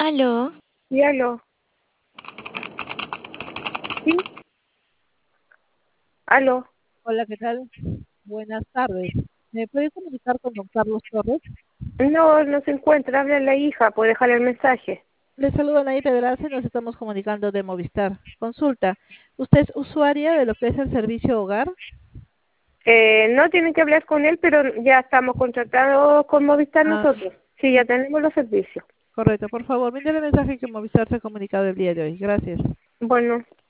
Aló, Sí, aló. Sí, aló. Hola, ¿qué tal? Buenas tardes. ¿Me puede comunicar con don Carlos Torres? No, no se encuentra. Habla la hija. ¿Puede dejar el mensaje? Le saluda Nay Pedraza y nos estamos comunicando de Movistar. Consulta, ¿usted es usuaria de lo que es el servicio hogar? No tienen que hablar con él, pero ya estamos contratados con Movistar Ah, nosotros. Sí, ya tenemos los servicios. correcto. Por favor, mire el mensaje que Movistar se ha comunicado el día de hoy. Gracias. Bueno.